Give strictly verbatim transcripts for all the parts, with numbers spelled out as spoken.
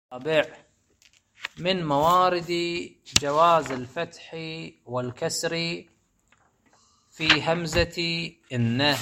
رابع من موارد جواز الفتح والكسر في همزة إنه،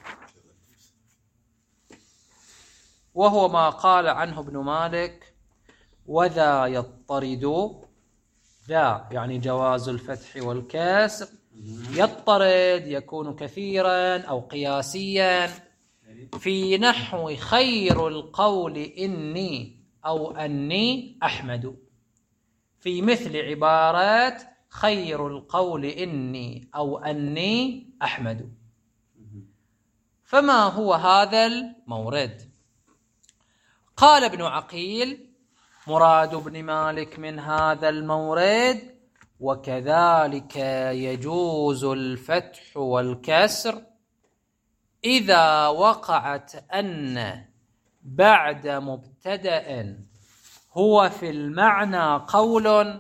وهو ما قال عنه ابن مالك: وذا يضطرد. ذا يعني جواز الفتح والكسر، يضطرد يكون كثيرا أو قياسيا، في نحو خير القول إني أو أني أحمد، في مثل عبارات خير القول إني أو أني أحمد. فما هو هذا المورد؟ قال ابن عقيل: مراد ابن مالك من هذا المورد: وكذلك يجوز الفتح والكسر إذا وقعت أن بعد مبتدأ هو في المعنى قول،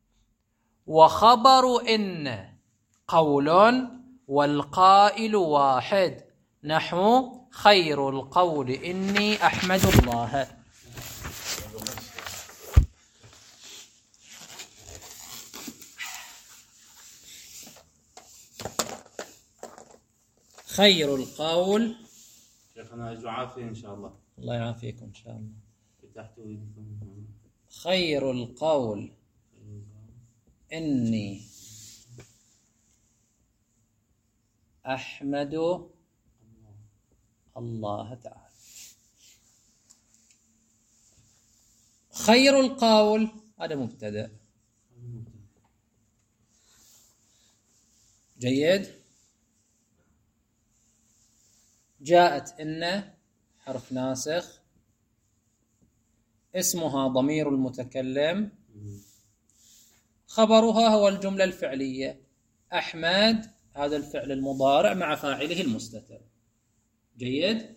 وخبر إن قول والقائل واحد، نحو خير القول إني أحمد الله. خير القول، شيخنا يعافي إن شاء الله. الله يعافيكم إن شاء الله. تحت خير القول إني أحمد الله تعالى. خير القول هذا مبتدأ، جيد. جاءت إن حرف ناسخ، اسمها ضمير المتكلم، خبرها هو الجملة الفعلية أحمد، هذا الفعل المضارع مع فاعله المستتر، جيد.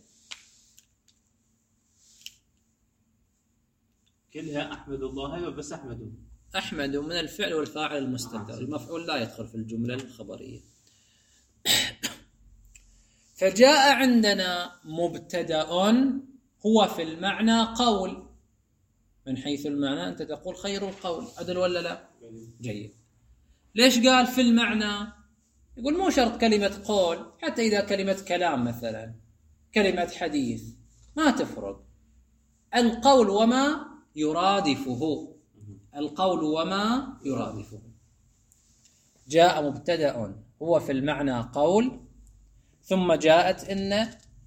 كلها أحمد الله بس أحمد أحمد من الفعل والفاعل المستتر، المفعول لا يدخل في الجملة الخبرية. فجاء عندنا مبتدأ هو في المعنى قول، من حيث المعنى أنت تقول خير القول، عدل ولا لا؟ جيد. ليش قال في المعنى؟ يقول مو شرط كلمة قول، حتى إذا كلمة كلام مثلا، كلمة حديث، ما تفرق. القول وما يرادفه، القول وما يرادفه. جاء مبتدأ هو في المعنى قول، ثم جاءت إن،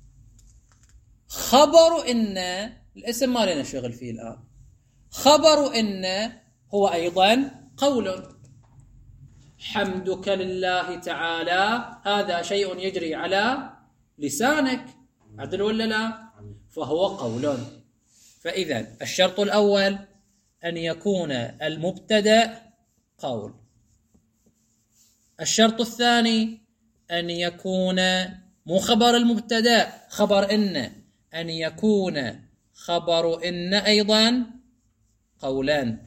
خبر إن الاسم ما لنا شغل فيه الآن، خبر إن هو أيضا قول. حمدك لله تعالى هذا شيء يجري على لسانك، عدل ولا لا؟ فهو قول. فإذا الشرط الأول أن يكون المبتدأ قول. الشرط الثاني أن يكون مو خبر المبتدأ خبر إن، أن يكون خبر إن أيضا قولان.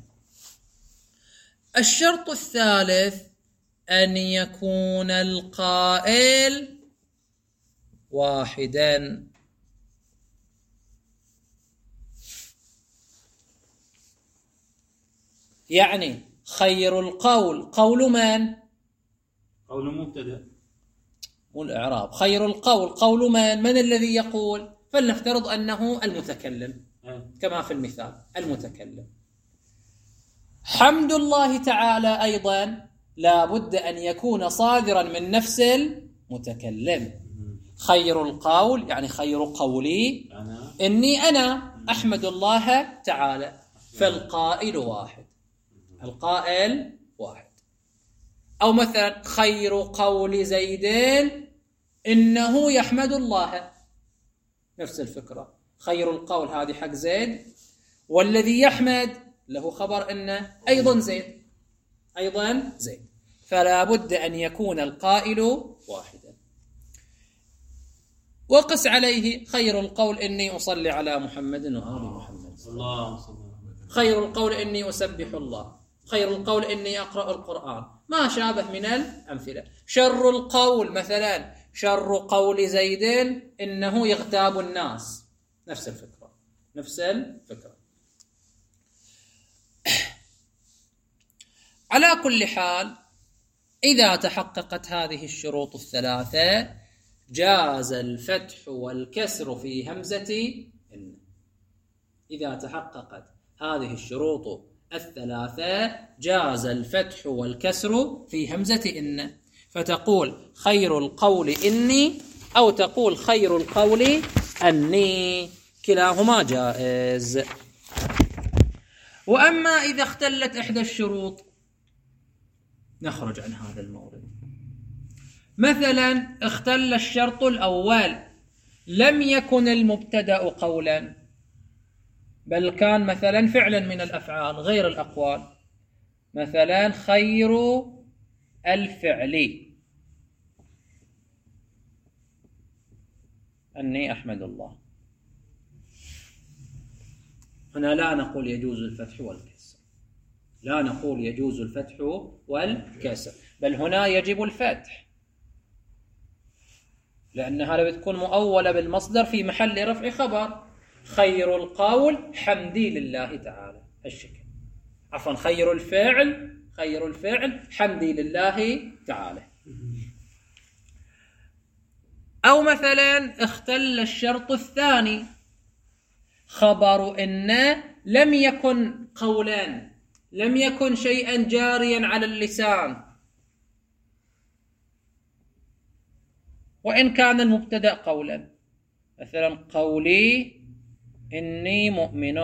الشرط الثالث أن يكون القائل واحدا. يعني خير القول قول من؟ قول مبتدأ، مو الإعراب. خير القول قول من؟ من الذي يقول؟ فلنفترض أنه المتكلم كما في المثال، المتكلم. حمد الله تعالى أيضا لا بد أن يكون صادرا من نفس المتكلم. خير القول يعني خير قولي أنا. إني أنا أحمد الله تعالى، فالقائل واحد، القائل واحد. أو مثلا خير قول زيد إنه يحمد الله، نفس الفكرة. خير القول هذه حق زيد، والذي يحمد له خبر إنه أيضا زيد، أيضا زيد. فلا بد أن يكون القائل واحدا. وقس عليه خير القول إني أصلي على محمد وآل محمد، الله. خير القول إني أسبح الله، خير القول إني أقرأ القرآن، ما شابه من الأمثلة. شر القول مثلا شر قول زيد إنه يغتاب الناس، نفس الفكرة، نفس الفكرة. على كل حال إذا تحققت هذه الشروط الثلاثة جاز الفتح والكسر في همزة إن. إذا تحققت هذه الشروط الثلاثة جاز الفتح والكسر في همزة إن، فتقول خير القول إني أو تقول خير القول أني، كلاهما جائز. وأما إذا اختلت إحدى الشروط نخرج عن هذا المورد. مثلا اختل الشرط الأول، لم يكن المبتدأ قولا بل كان مثلا فعلا من الأفعال غير الأقوال، مثلا خير الفعل أني أحمد الله، هنا لا نقول يجوز الفتح والكسر، لا نقول يجوز الفتح والكسر، بل هنا يجب الفتح، لأنها لو تكون مؤولة بالمصدر في محل رفع خبر. خير القول حمدي لله تعالى، الشكل عفوا خير الفعل خير الفعل حمدي لله تعالى. أو مثلا اختل الشرط الثاني، خبر إن لم يكن قولا، لم يكن شيئا جاريا على اللسان، وإن كان المبتدأ قولا، مثلا قولي إني مؤمن،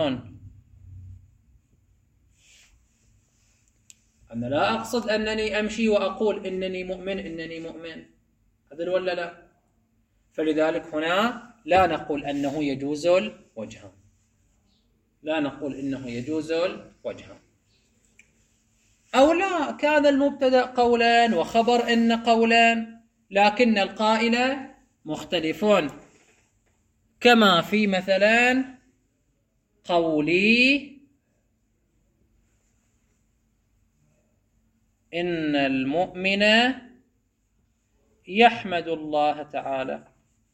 أنا لا أقصد أنني أمشي وأقول إنني مؤمن إنني مؤمن، هذا ولا لا؟ فلذلك هنا لا نقول أنه يجوز الوجهان، لا نقول إنه يجوز الوجهان. أو لا كان المبتدأ قولا وخبر إن قولا لكن القائل مختلفون، كما في مثلا قولي إن المؤمن يحمد الله تعالى،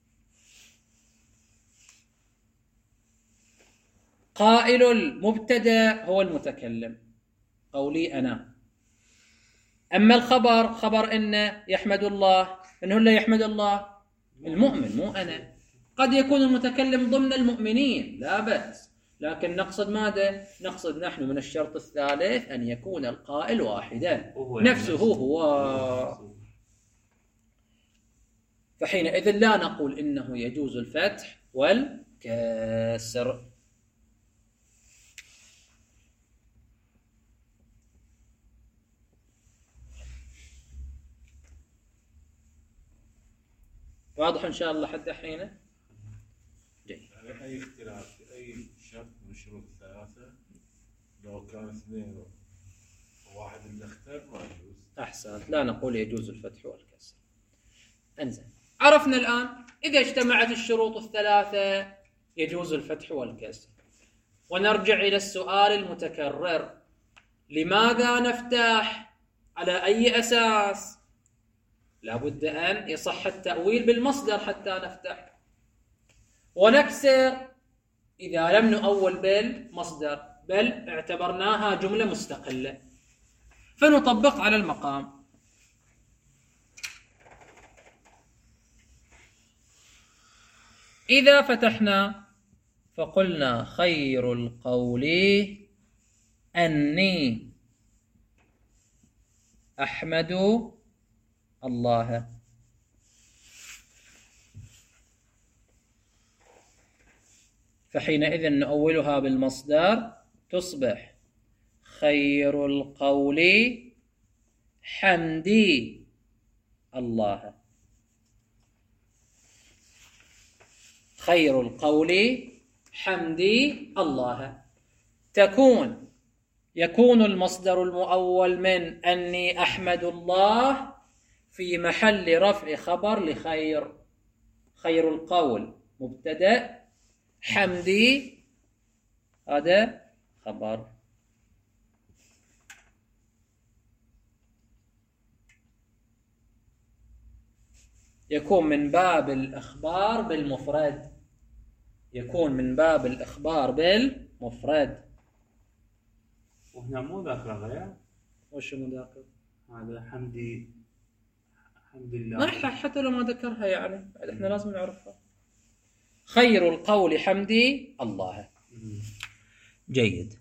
قائل المبتدأ هو المتكلم قولي أنا، أما الخبر خبر إن يحمد الله، إنه لا يحمد الله المؤمن مو أنا، قد يكون المتكلم ضمن المؤمنين لا بأس، لكن نقصد ماذا؟ نقصد نحن من الشرط الثالث أن يكون القائل واحدا نفسه هو، فحينئذ لا نقول إنه يجوز الفتح والكسر. واضح إن شاء الله حد الحين؟ جيد. يعني أي اختلاف في أي شرط من الشروط الثلاثة لو كان اثنين وواحد اللي اختار ما يجوز. أحسنت، لا نقول يجوز الفتح والكسر. انزين، عرفنا الآن إذا اجتمعت الشروط الثلاثة يجوز الفتح والكسر. ونرجع إلى السؤال المتكرر، لماذا نفتح؟ على أي أساس؟ لابد أن يصح التأويل بالمصدر حتى نفتح، ونكسر إذا لم نؤول بالمصدر بل اعتبرناها جملة مستقلة، فنطبق على المقام. إذا فتحنا فقلنا خير القول أني أحمد الله، فحينئذ نؤولها بالمصدر تصبح خير القول حمدي الله، خير القول حمدي الله. تكون يكون المصدر المؤول من أني أحمد الله في محل رفع خبر لخير، خير القول مبتدأ، حمدي هذا خبر. يكون من باب الإخبار بالمفرد، يكون من باب الإخبار بالمفرد. وهنا مو ذاكرة غير وشنو ذاك؟ هذا حمدي حمد الله. ما حتى لو ما ذكرها يعني بعد احنا لازم نعرفها. خير القول حمدي الله. جيد.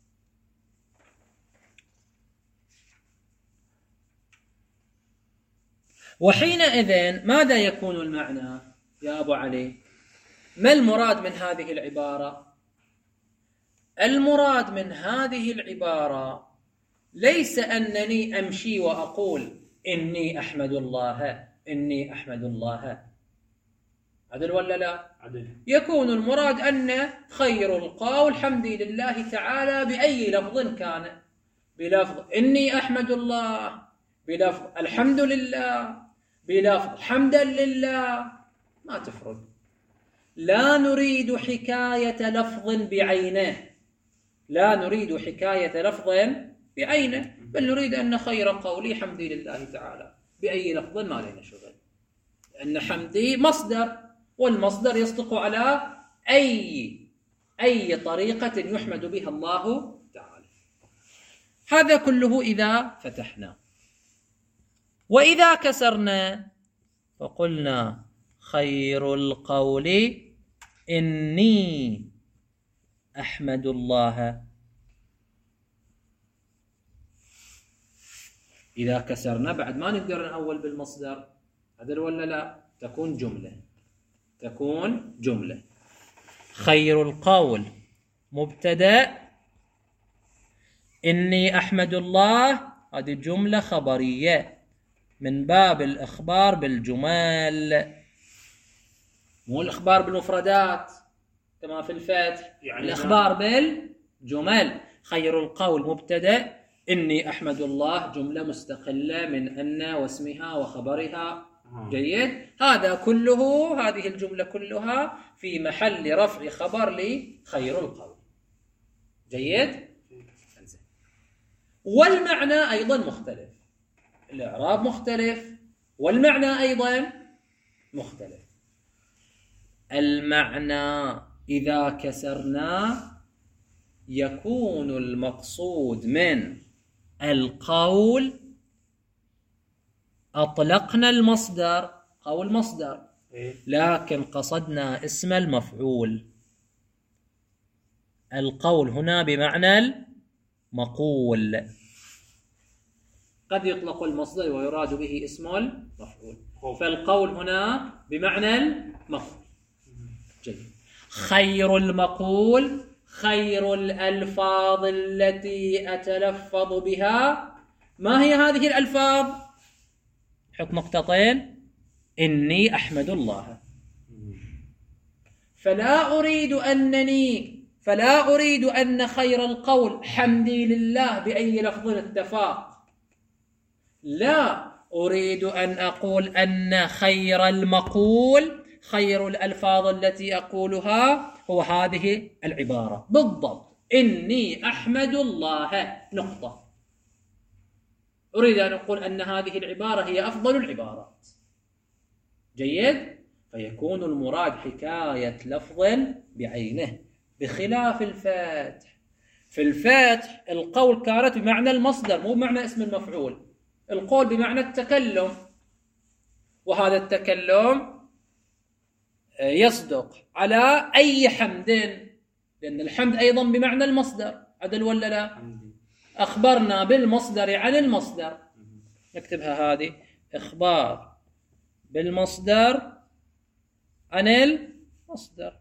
وحينئذ ماذا يكون المعنى يا أبو علي؟ ما المراد من هذه العبارة؟ المراد من هذه العبارة ليس أنني أمشي وأقول إني أحمد الله إني أحمد الله، عدل ولا لا؟ عدل. يكون المراد أن خير القول حمدي لله تعالى بأي لفظ كان، بلفظ إني أحمد الله، بلفظ الحمد لله، بلفظ حمدا لله، ما تفرق. لا نريد حكاية لفظ بعينه، لا نريد حكاية لفظ بعينه، بل نريد أن خير قولي حمدي لله تعالى بأي لفظ ما لنا شغل، لأن حمدي مصدر، والمصدر يصدق على أي أي طريقة يحمد بها الله تعالى. هذا كله إذا فتحنا. وإذا كسرنا فقلنا خير القول إني أحمد الله. إذا كسرنا بعد ما نقدر نأول بالمصدر، عدل ولا لا؟ تكون جملة، تكون جملة. خير القول مبتدأ، إني أحمد الله هذه جملة خبرية من باب الإخبار بالجمال، مو الإخبار بالمفردات كما في الفتح، يعني الإخبار بالجمل. خير القول مبتدأ، إني أحمد الله جملة مستقلة من أن واسمها وخبرها. جيد. هذا كله، هذه الجملة كلها في محل رفع خبر لخير القول. جيد. والمعنى أيضا مختلف، الإعراب مختلف والمعنى أيضا مختلف. المعنى إذا كسرنا يكون المقصود من القول أطلقنا المصدر، قول مصدر، لكن قصدنا اسم المفعول. القول هنا بمعنى المقول، قد يطلق المصدر ويراد به اسم المفعول، فالقول هنا بمعنى المفعول. جيد. خير المقول خير الألفاظ التي أتلفظ بها. ما هي هذه الألفاظ؟ حط نقطتين. إني أحمد الله، فلا أريد أنني فلا أريد أن خير القول حمدي لله بأي لفظ اتفاق، لا أريد أن أقول أن خير المقول خير الألفاظ التي أقولها هو هذه العبارة بالضبط، إني أحمد الله نقطة. أريد أن أقول أن هذه العبارة هي أفضل العبارات. جيد. فيكون المراد حكاية لفظ بعينه، بخلاف الفتح. في الفتح القول كانت بمعنى المصدر مو بمعنى اسم المفعول، القول بمعنى التكلم، وهذا التكلم يصدق على أي حمد، لأن الحمد أيضا بمعنى المصدر، عدل ولا لا؟ أخبرنا بالمصدر عن المصدر، نكتبها هذه إخبار بالمصدر عن المصدر.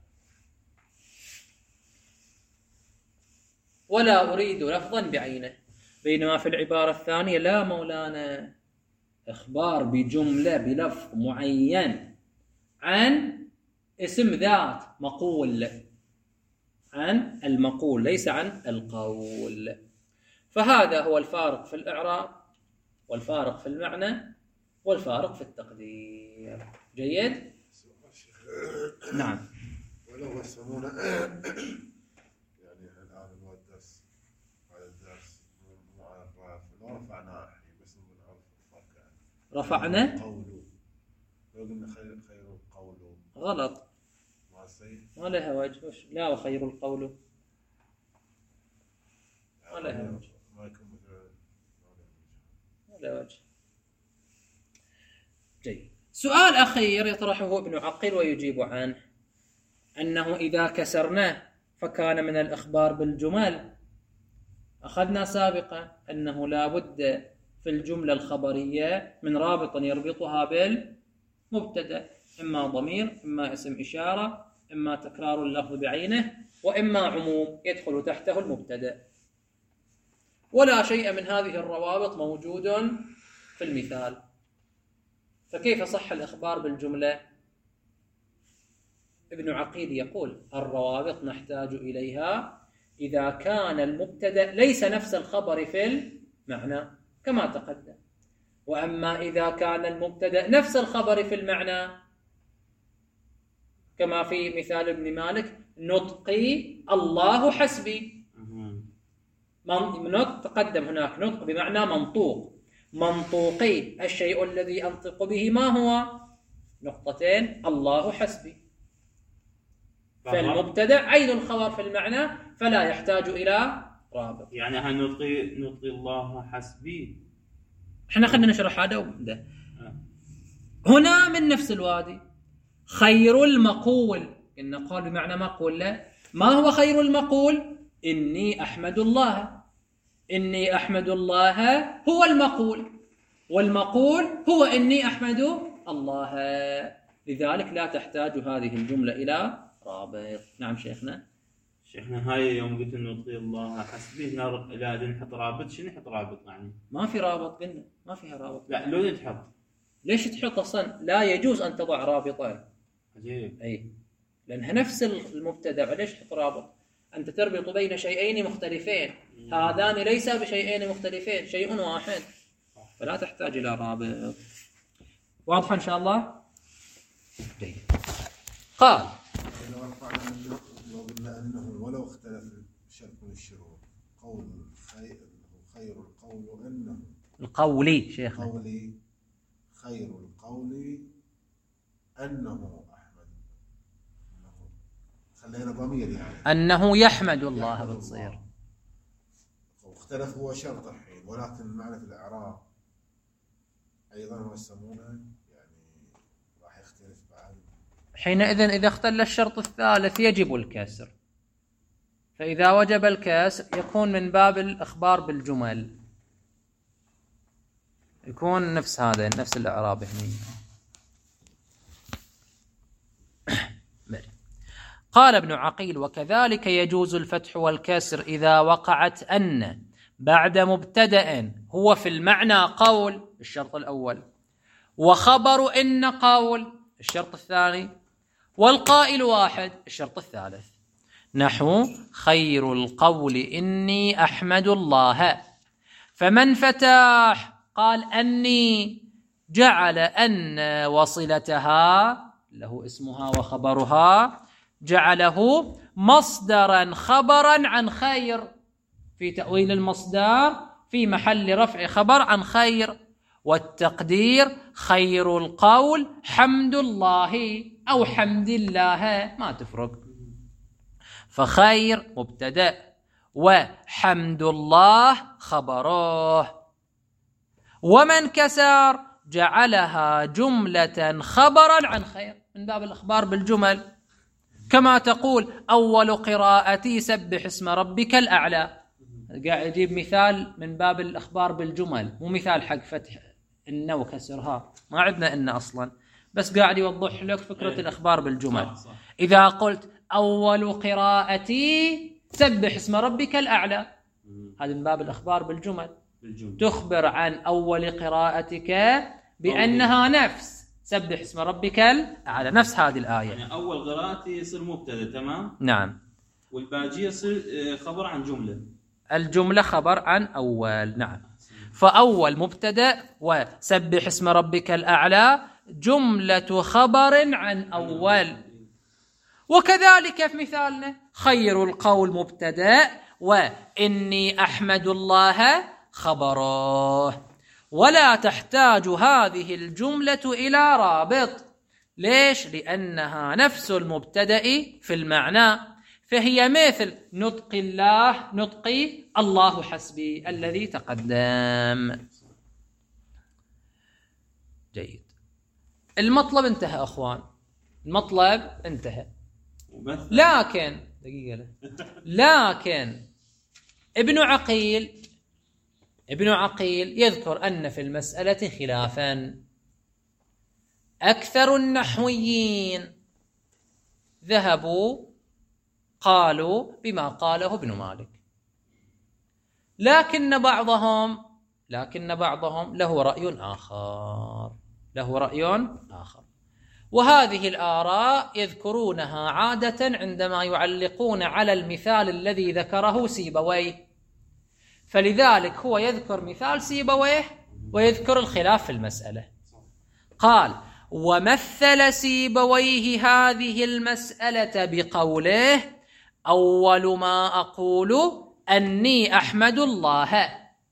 ولا أريد لفظا بعينه. بينما في العبارة الثانية لا مولانا، إخبار بجملة بلفظ معين عن اسم ذات مقول، عن المقول ليس عن القول. فهذا هو الفارق في الإعراب، والفارق في المعنى، والفارق في التقدير. جيد؟ نعم. ولو يسمونه يعني الآن هو الدرس، هذا الدرس مع الرافع لو رفعناه الحين بس نقول الفرق رفعنا قوله، لو قلنا خير خير القول غلط، ما يصير، ما لها وجه. لا وخير القول ما لها وجه. ما يكون مثل له وجه. جيد. سؤال أخير يطرحه ابن عقيل ويجيب عنه، أنه إذا كسرناه فكان من الإخبار بالجمل. أخذنا سابقا أنه لا بد في الجملة الخبرية من رابط يربطها بالمبتدأ، إما ضمير، إما اسم إشارة، إما تكرار اللفظ بعينه، وإما عموم يدخل تحته المبتدأ. ولا شيء من هذه الروابط موجود في المثال، فكيف صح الإخبار بالجملة؟ ابن عقيل يقول الروابط نحتاج إليها إذا كان المبتدأ ليس نفس الخبر في المعنى كما تقدم، وأما إذا كان المبتدأ نفس الخبر في المعنى كما في مثال ابن مالك نطقي الله حسبي. نطق تقدم هناك، نطق بمعنى منطوق، منطوقي الشيء الذي أنطق به ما هو؟ نقطتين، الله حسبي. فالمبتدأ عين الخبر في المعنى فلا يحتاج إلى رابط. يعني هل نطقي نطقي الله حسبي؟ احنا خلينا نشرح هذا وبدأ. هنا من نفس الوادي خير المقول، إن قال بمعنى مقول، لا ما هو خير المقول؟ إني أحمد الله. إني أحمد الله هو المقول، والمقول هو إني أحمد الله، لذلك لا تحتاج هذه الجملة إلى رابط. نعم شيخنا. شيخنا هاي يوم قلت إنه نطقي الله حسبي لا نحط رابط، شنو نحط رابط يعني؟ ما في رابط، قلنا ما فيها رابط. لا لو تحط. ليش تحط أصلا؟ لا يجوز أن تضع رابطا. عجيب. أي لأنها نفس المبتدأ، ليش تحط رابط؟ أنت تربط بين شيئين مختلفين، هذان ليس بشيئين مختلفين، شيء واحد، فلا تحتاج إلى رابط. واضح إن شاء الله؟ جيد. قال لو رفعنا النطق لو قلنا أنه ولو اختلف شرط من الشروط، قول خير خير القول أنه القولي شيخنا قولي خير القول أنه أحمد، خلينا ضمير يعني أنه يحمد الله بتصير. واختلف هو شرط الحين، ولكن معنى في الإعراب أيضا هو يسمونه يعني راح يختلف بعد. حينئذ إذا اختل الشرط الثالث يجب الكسر، فإذا وجب الكسر يكون من باب الإخبار بالجمل، يكون نفس هذا نفس الإعراب هنا. قال ابن عقيل وكذلك يجوز الفتح والكسر إذا وقعت أن بعد مبتدأ هو في المعنى قول الشرط الأول، وخبر إن قول الشرط الثاني، والقائل واحد الشرط الثالث. نحو خير القول إني أحمد الله، فمن فتح قال أني جعل أن وصلتها له اسمها وخبرها جعله مصدرا خبرا عن خير، في تأويل المصدر في محل رفع خبر عن خير، والتقدير خير القول حمد الله أو حمد الله ما تفرق، فخير مبتدأ وحمد الله خبره. ومن كسر جعلها جملة خبرا عن خير من باب الأخبار بالجمل، كما تقول أول قراءتي سبح اسم ربك الأعلى، قاعد يجيب مثال من باب الأخبار بالجمل، مو مثال حق فتح إن وكسرها، ما عندنا إن أصلا، بس قاعد يوضح لك فكرة الأخبار بالجمل. صح صح. إذا قلت أول قراءتي سبح اسم ربك الأعلى، هذا من باب الأخبار بالجمل، بالجمل. تخبر عن أول قراءتك بأنها نفس سبح اسم ربك الأعلى، نفس هذه الآية. يعني أول قراءتي يصير مبتدأ، تمام؟ نعم. والباقي يصير خبر عن جملة. الجملة خبر عن أول، نعم. فأول مبتدأ وسبح اسم ربك الأعلى جملة خبر عن أول. وكذلك في مثالنا خير القول مبتدأ وإني أحمد الله خبره، ولا تحتاج هذه الجملة إلى رابط. ليش؟ لأنها نفس المبتدأ في المعنى، فهي مثل نطق الله نطقي الله حسبي الذي تقدم. جيد. المطلب انتهى أخوان، المطلب انتهى. لكن دقيقة لكن ابن عقيل ابن عقيل يذكر أن في المسألة خلافا. أكثر النحويين ذهبوا قالوا بما قاله ابن مالك، لكن بعضهم لكن بعضهم له رأي آخر له رأي آخر وهذه الآراء يذكرونها عادة عندما يعلقون على المثال الذي ذكره سيبويه، فلذلك هو يذكر مثال سيبويه ويذكر الخلاف في المسألة. قال: ومثل سيبويه هذه المسألة بقوله: أول ما أقول أني أحمد الله،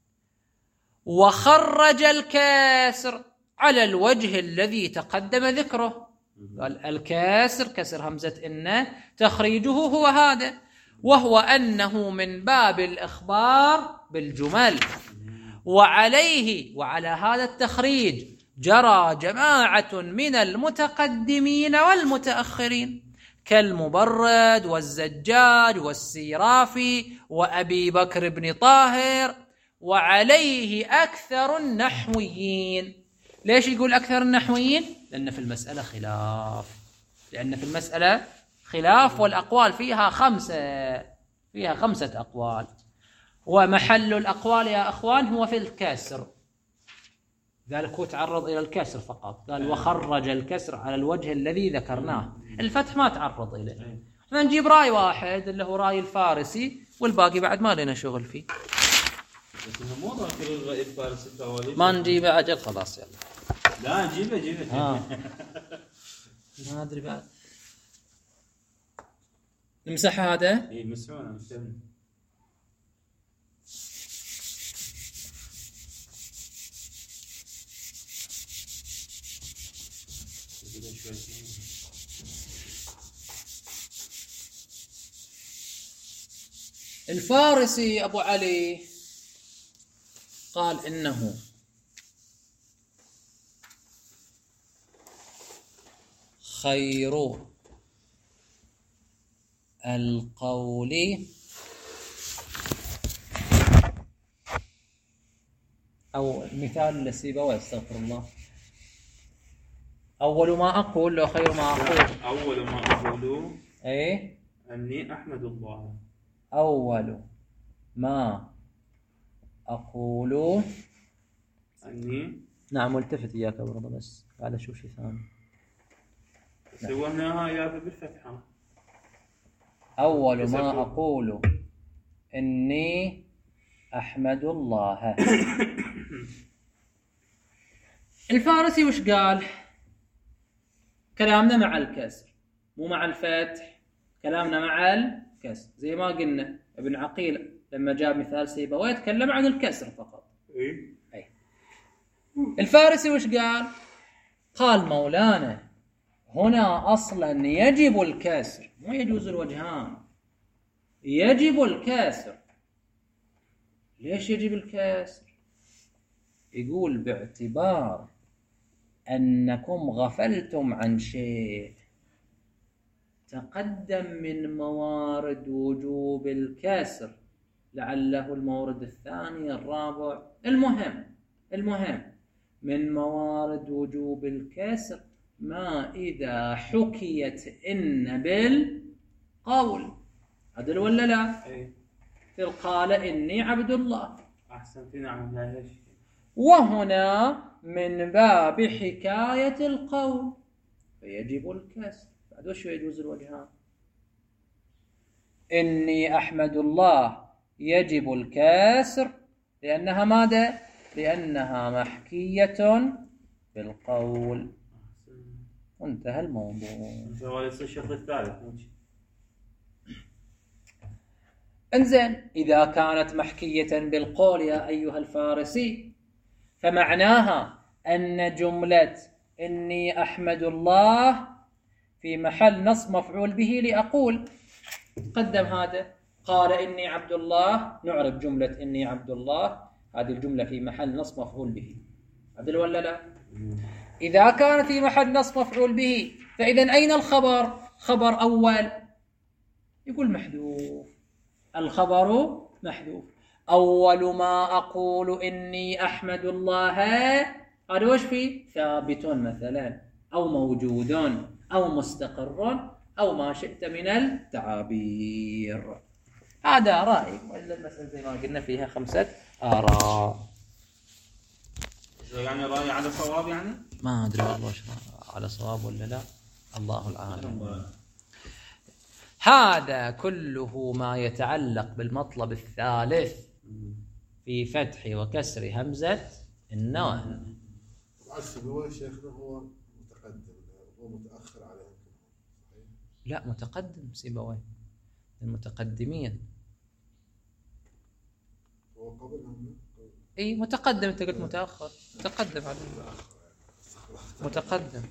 وخرج الكاسر على الوجه الذي تقدم ذكره. قال الكاسر كسر همزة إن تخريجه هو هذا، وهو أنه من باب الإخبار بالجمل، وعليه وعلى هذا التخريج جرى جماعة من المتقدمين والمتأخرين كالمبرد والزجاج والسيرافي وأبي بكر بن طاهر، وعليه أكثر النحويين. ليش يقول أكثر النحويين؟ لأن في المسألة خلاف لأن في المسألة خلاف والأقوال فيها خمسة فيها خمسة أقوال، ومحل الأقوال يا أخوان هو في الكسر. ذلك هو تعرض إلى الكسر فقط، قال وخرج الكسر على الوجه الذي ذكرناه، الفتح ما تعرض إليه. احنا نجيب رأي واحد اللي هو رأي الفارسي، والباقي بعد ما لنا شغل فيه. ما نجيبه عجل خلاص يلا. لا نجيبه جيبه آه. ما أدري بعد نمسح هذا. إيه مسحونه مسحونه. الفارسي أبو علي قال إنه خير القول أو مثال لسيبويه استغفر الله، أول ما أقول لو خير ما أقول أول ما أقول إيه أني أحمد الله. أول ما أقول أني نعم والتفت إياك برضه بس على شو شيء ثاني. سويناها يا بالفتحة. أول ما أقول إني أحمد الله. الفارسي وش قال؟ كلامنا مع الكسر مو مع الفتح، كلامنا مع الكسر زي ما قلنا. ابن عقيل لما جاب مثال سيبويه يتكلم عن الكسر فقط. إيه؟ أي. الفارسي وش قال؟ قال مولانا هنا أصلا يجب الكسر مو يجوز الوجهان، يجب الكسر. ليش يجب الكسر؟ يقول باعتبار أنكم غفلتم عن شيء تقدم من موارد وجوب الكسر، لعله المورد الثاني الرابع. المهم المهم من موارد وجوب الكسر ما إذا حكيت إن بالقول. عدل ولا لا؟ إيه. قال إني عبد الله. أحسنت نعم لا ليش. وهنا من باب حكاية القول فيجب الكسر. بعد وش يجوز الوجهان؟ إني أحمد الله يجب الكسر لأنها ماذا؟ لأنها محكية بالقول. وانتهى الموضوع. هو ليس الشرط الثالث. انزين إذا كانت محكية بالقول يا أيها الفارسي فمعناها أن جملة إني أحمد الله في محل نصب مفعول به لأقول. قدم هذا قال إني عبد الله، نعرف جملة إني عبد الله هذه الجملة في محل نصب مفعول به. عدل ولا لا؟ إذا كان في محل نصب مفعول به فإذا أين الخبر؟ خبر أول يقول محذوف، الخبر محذوف. أول ما أقول إني أحمد الله، هذا وش فيه؟ ثابت مثلا، أو موجود، أو مستقر، أو ما شئت من التعابير. هذا رأي، وإلا المسألة زي ما قلنا فيها خمسة آراء. يعني رأي على صواب يعني؟ ما أدري والله على صواب ولا لا، الله العالم. هذا كله ما يتعلق بالمطلب الثالث في فتح وكسر همزة النون. طبعا السيبويه شيخنا هو متقدم، هو متأخر عليهم. لا متقدم سيبويه، المتقدمين. هو قبلهم. اي متقدم، انت قلت متأخر، متقدم عليه، متقدم.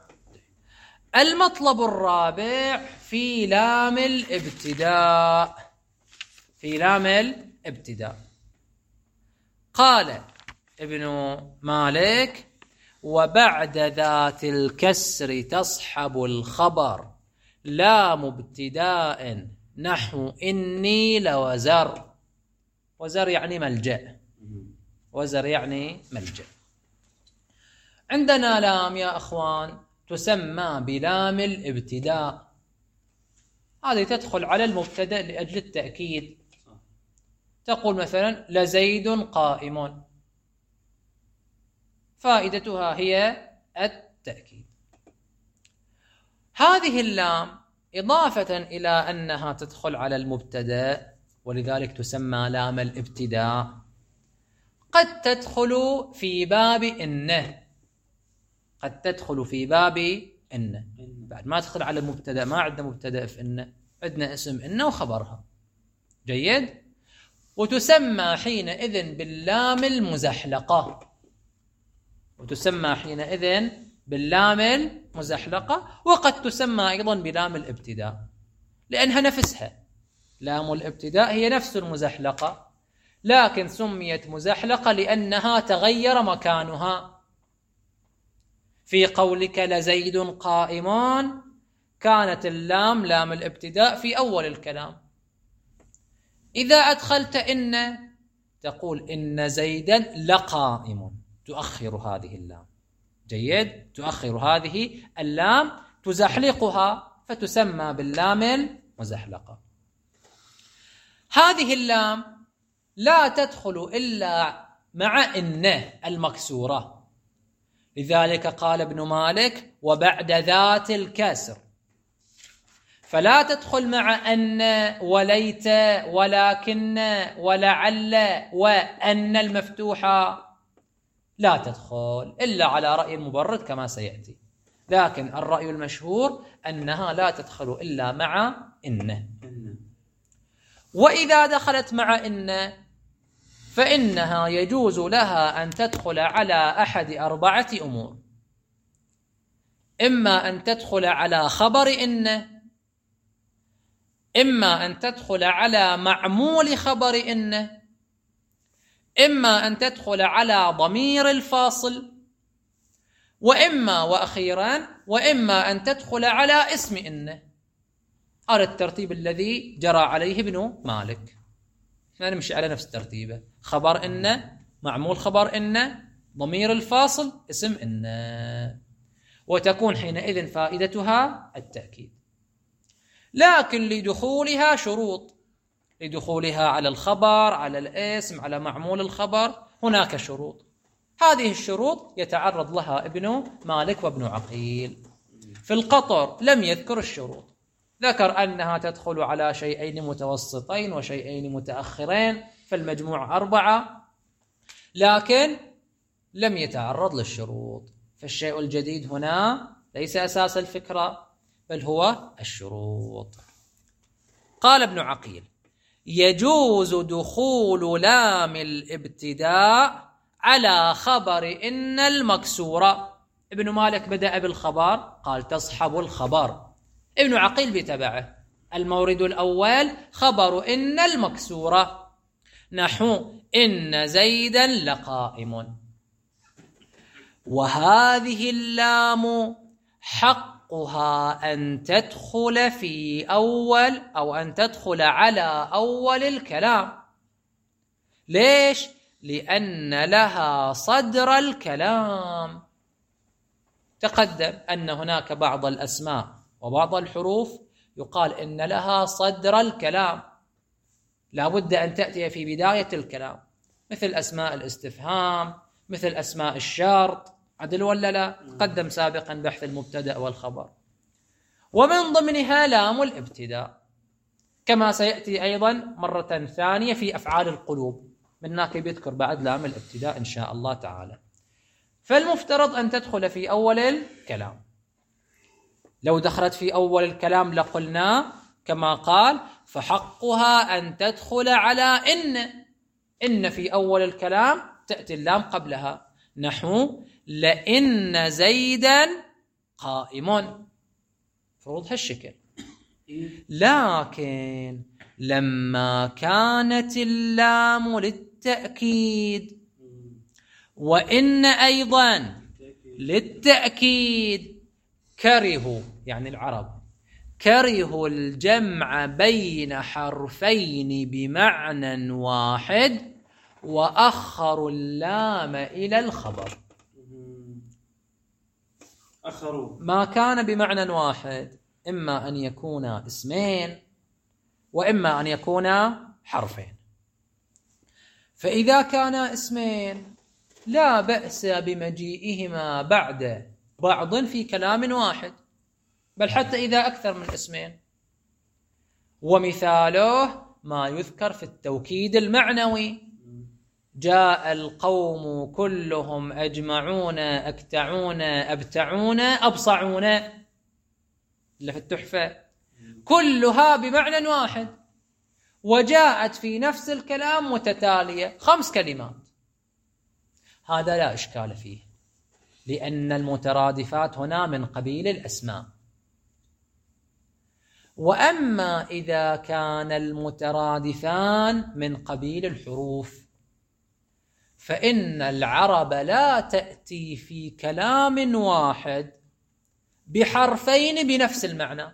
المطلب الرابع في لام الابتداء، في لام الابتداء قال ابن مالك: وبعد ذات الكسر تصحب الخبر لام ابتداء نحو إني لوزر. وزر يعني ملجأ، وزر يعني ملجأ. عندنا لام يا أخوان تسمى بلام الابتداء، هذه تدخل على المبتدأ لأجل التأكيد. تقول مثلا لزيد قائم، فائدتها هي التأكيد. هذه اللام إضافة إلى أنها تدخل على المبتدأ ولذلك تسمى لام الابتداء، قد تدخل في باب إنه، قد تدخل في باب إنه. بعد ما تدخل على المبتدأ، ما عندنا مبتدأ في إنه، عندنا اسم إنه وخبرها. جيد. وتسمى حينئذ باللام المزحلقة، وتسمى حينئذ باللام المزحلقة، وقد تسمى أيضا بلام الابتداء لأنها نفسها. لام الابتداء هي نفس المزحلقة، لكن سميت مزحلقة لأنها تغير مكانها. في قولك لزيد قائمان كانت اللام لام الابتداء في أول الكلام. إذا أدخلت إن تقول إن زيدا لقائم، تؤخر هذه اللام. جيد. تؤخر هذه اللام، تزحلقها فتسمى باللام المزحلقة. هذه اللام لا تدخل إلا مع إن المكسورة، لذلك قال ابن مالك وبعد ذات الكسر، فلا تدخل مع أن وليت ولكن ولعل وأن المفتوحة، لا تدخل إلا على رأي المبرد كما سيأتي، لكن الرأي المشهور أنها لا تدخل إلا مع إن. وإذا دخلت مع إن فإنها يجوز لها أن تدخل على أحد أربعة أمور: إما أن تدخل على خبر إن، إما أن تدخل على معمول خبر إن، إما أن تدخل على ضمير الفاصل، وإما وأخيرا وإما أن تدخل على اسم إن. هذا الترتيب الذي جرى عليه ابن مالك، نمشي على نفس ترتيبه: خبر إن، معمول خبر إن، ضمير الفاصل، اسم إن، وتكون حينئذ فائدتها التأكيد. لكن لدخولها شروط، لدخولها على الخبر، على الاسم، على معمول الخبر، هناك شروط. هذه الشروط يتعرض لها ابن مالك وابن عقيل. في القطر لم يذكر الشروط، ذكر أنها تدخل على شيئين متوسطين وشيئين متأخرين، فالمجموع أربعة، لكن لم يتعرض للشروط. فالشيء الجديد هنا ليس أساس الفكرة بل هو الشروط. قال ابن عقيل: يجوز دخول لام الابتداء على خبر إن المكسورة. ابن مالك بدأ بالخبر، قال تصحب الخبر. ابن عقيل بتبعه. المورد الأول خبر إن المكسورة، نحو إن زيدا لقائم. وهذه اللام حقها أن تدخل في أول أو أن تدخل على أول الكلام. ليش؟ لأن لها صدر الكلام. تقدم أن هناك بعض الأسماء وبعض الحروف يقال إن لها صدر الكلام، لا بد أن تأتي في بداية الكلام، مثل أسماء الاستفهام، مثل أسماء الشرط. عدل ولا لا؟ تقدم سابقا بحث المبتدأ والخبر. ومن ضمنها لام الابتداء، كما سيأتي أيضا مرة ثانية في أفعال القلوب، من هناك بيذكر بعد لام الابتداء إن شاء الله تعالى. فالمفترض أن تدخل في أول الكلام. لو دخلت في أول الكلام لقلنا كما قال فحقها أن تدخل على إن. إن في أول الكلام تأتي اللام قبلها، نحو لئن زيدا قائم، فروض هالشكل. لكن لما كانت اللام للتأكيد وإن أيضا للتأكيد، كرهوا يعني العرب كرهوا الجمع بين حرفين بمعنى واحد وأخروا اللام إلى الخبر. أخروا ما كان بمعنى واحد إما أن يكون اسمين وإما أن يكون حرفين. فإذا كان اسمين لا بأس بمجيئهما بعد بعض في كلام واحد، بل حتى إذا أكثر من اسمين. ومثاله ما يذكر في التوكيد المعنوي: جاء القوم كلهم أجمعون أكتعون أبتعون أبصعون، اللي في التحفة، كلها بمعنى واحد، وجاءت في نفس الكلام متتالية خمس كلمات. هذا لا إشكال فيه، لأن المترادفات هنا من قبيل الأسماء. وأما إذا كان المترادفان من قبيل الحروف فإن العرب لا تأتي في كلام واحد بحرفين بنفس المعنى،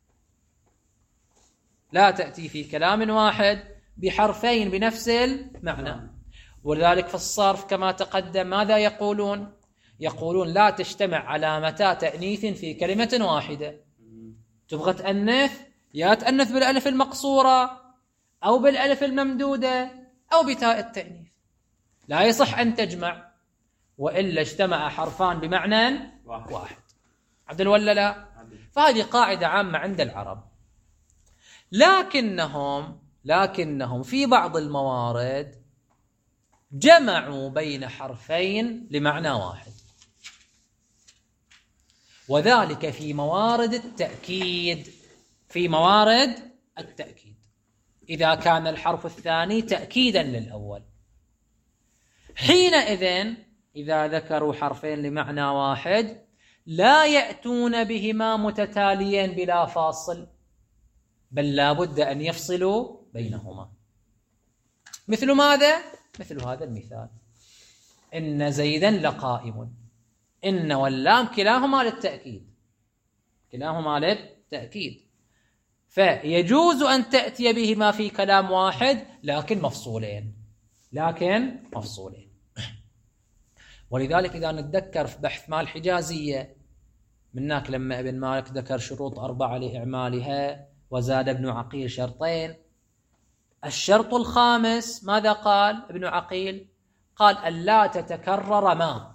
لا تأتي في كلام واحد بحرفين بنفس المعنى. ولذلك في الصرف كما تقدم ماذا يقولون؟ يقولون لا تجتمع علامتا تأنيث في كلمة واحدة. تبغى تأنث يا تأنث بالألف المقصورة أو بالألف الممدودة أو بتاء التأنيث، لا يصح أن تجمع، وإلا اجتمع حرفان بمعنى واحد, واحد. عدل ولا لا؟ فهذه قاعدة عامة عند العرب. لكنهم لكنهم في بعض الموارد جمعوا بين حرفين لمعنى واحد، وذلك في موارد التأكيد. في موارد التأكيد إذا كان الحرف الثاني تأكيدا للأول، حينئذ إذا ذكروا حرفين لمعنى واحد لا يأتون بهما متتاليين بلا فاصل، بل لا بد أن يفصلوا بينهما. مثل ماذا؟ مثل هذا المثال: إن زيدا لقائم. إن واللام كلاهما للتأكيد، كلاهما للتأكيد، فيجوز أن تأتي بهما في كلام واحد لكن مفصولين، لكن مفصولين. ولذلك إذا نتذكر في بحث مال الحجازية منك لما ابن مالك ذكر شروط أربعة لإعمالها وزاد ابن عقيل شرطين، الشرط الخامس ماذا قال ابن عقيل؟ قال ألا تتكرر ما.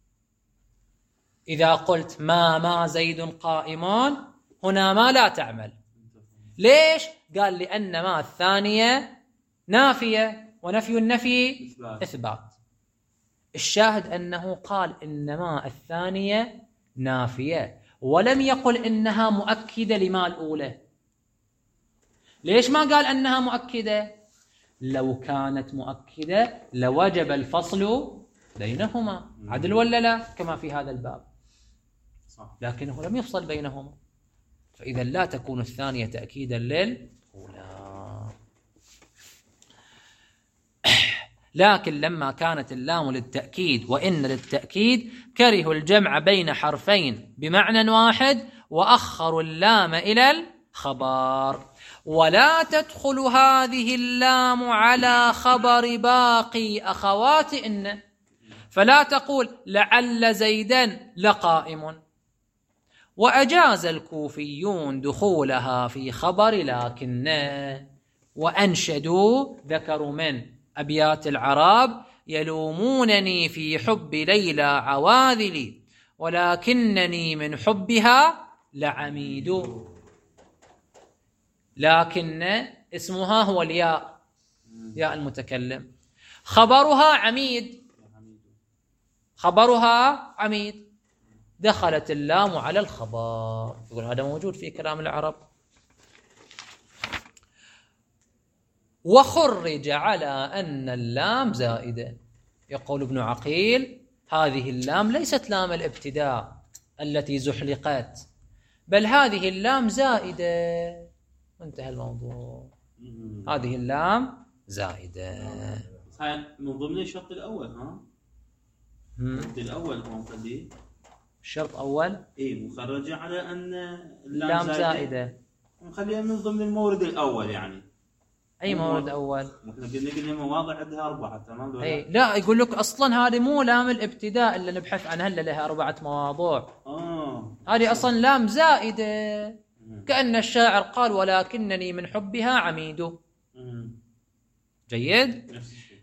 إذا قلت ما ما زيد قائمان، هنا ما لا تعمل. ليش؟ قال لأن ما الثانية نافية، ونفي النفي إثبات. إثبات. الشاهد أنه قال إن ما الثانية نافية، ولم يقل إنها مؤكدة لما الأولى. ليش ما قال أنها مؤكدة؟ لو كانت مؤكدة لوجب الفصل بينهما. عدل ولا لا؟ كما في هذا الباب، لكنه لم يفصل بينهما، فإذا لا تكون الثانية تأكيدا للأولى. لكن لما كانت اللام للتأكيد وإن للتأكيد كرهوا الجمع بين حرفين بمعنى واحد وأخروا اللام إلى الخبر. ولا تدخل هذه اللام على خبر باقي أخوات إن، فلا تقول لعل زيدا لقائم. وأجاز الكوفيون دخولها في خبر لكن، وأنشدوا ذكروا من أبيات العرب يلومونني في حب ليلى عواذلي ولكنني من حبها لعميد. لكن اسمها هو الياء، ياء المتكلم، خبرها عميد، خبرها عميد، دخلت اللام على الخبر. يقول هذا موجود في كلام العرب. وخرج على أن اللام زائدة. يقول ابن عقيل هذه اللام ليست لام الابتداء التي زحلقت، بل هذه اللام زائدة. انتهى الموضوع. هذه اللام زائدة. هاي من ضمن الشرط الأول. ها الشرط الأول هو مخليه الشرط الأول إيه مخرجة على أن اللام زائدة, زائدة. نخليها من ضمن المورد الأول. يعني أي مورد أول؟ احنا قلنا قلنا مواضع عندها أربعة. تمام. أي لا، يقول لك أصلا هذه مو لام الابتداء اللي نبحث عنها اللي لها أربعة مواضع. آه هذه أصلا لام زائدة، كأن الشاعر قال ولكنني من حبها عميد. جيد.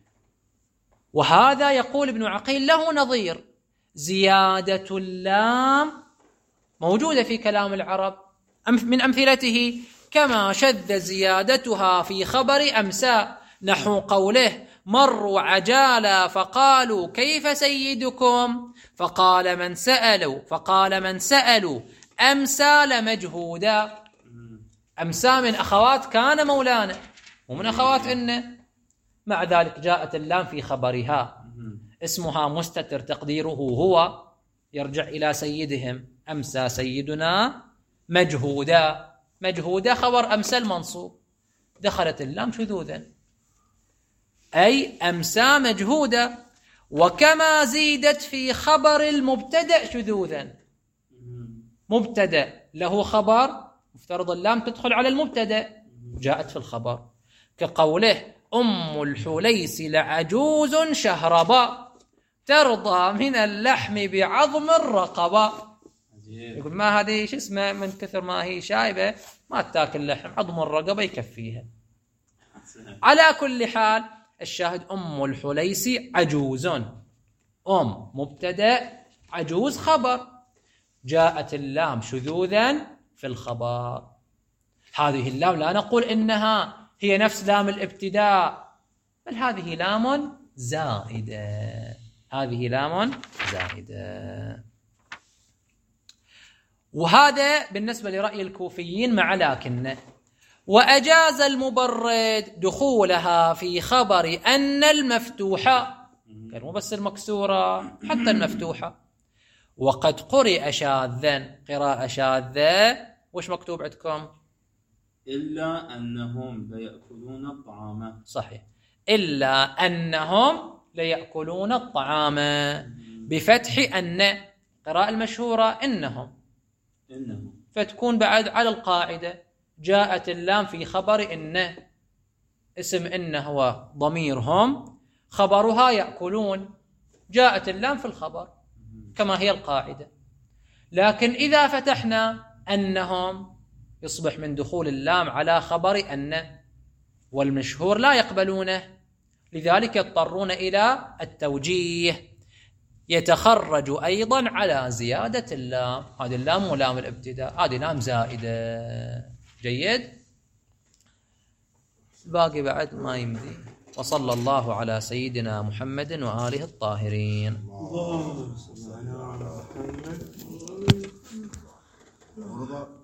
وهذا يقول ابن عقيل له نظير، زيادة اللام موجودة في كلام العرب. من أمثلته كما شذ زيادتها في خبر أمسى، نحو قوله مروا عجالا فقالوا كيف سيدكم فقال من سألوا فقال من سألوا أمسى لمجهودا. أمسى من أخوات كان مولانا ومن أخوات إن، مع ذلك جاءت اللام في خبرها، اسمها مستتر تقديره هو، يرجع إلى سيدهم. أمسى سيدنا مجهودا، مجهودا خبر أمسى المنصوب، دخلت اللام شذوذا أي أمسى مجهودا. وكما زيدت في خبر المبتدأ شذوذا، مبتدأ له خبر مفترض اللام تدخل على المبتدأ، جاءت في الخبر، كقوله أم الحليس لعجوز شهربا ترضى من اللحم بعظم الرقبة. يقول ما هذه شو اسمه، من كثر ما هي شايبة ما تاكل لحم، عظم الرقبة يكفيها. على كل حال الشاهد أم الحليس عجوز، أم مبتدأ، عجوز خبر، جاءت اللام شذوذا في الخبر. هذه اللام لا نقول إنها هي نفس لام الابتداء، بل هذه لام زائدة، هذه لام زائدة. وهذا بالنسبة لرأي الكوفيين مع لكن. وأجاز المبرد دخولها في خبر أن المفتوحة، يعني مو بس المكسورة حتى المفتوحة. وقد قرئ شاذا، قراءة شاذة. وش مكتوب عندكم؟ إلا أنهم ليأكلون الطعام. صحيح، إلا أنهم ليأكلون الطعام بفتح أن، قراءة المشهورة إنهم، إنهم فتكون بعد على القاعدة. جاءت اللام في خبر إن، اسم إن هو ضميرهم، خبرها يأكلون، جاءت اللام في الخبر كما هي القاعدة. لكن إذا فتحنا أنهم يصبح من دخول اللام على خبر أن، والمشهور لا يقبلونه، لذلك يضطرون إلى التوجيه، يتخرج أيضا على زيادة اللام. هذه اللام ولام الابتداء، هذه لام زائدة. جيد. باقي بعد ما يمضي. وصلى الله على سيدنا محمد وآله الطاهرين. اللهم صل على محمد.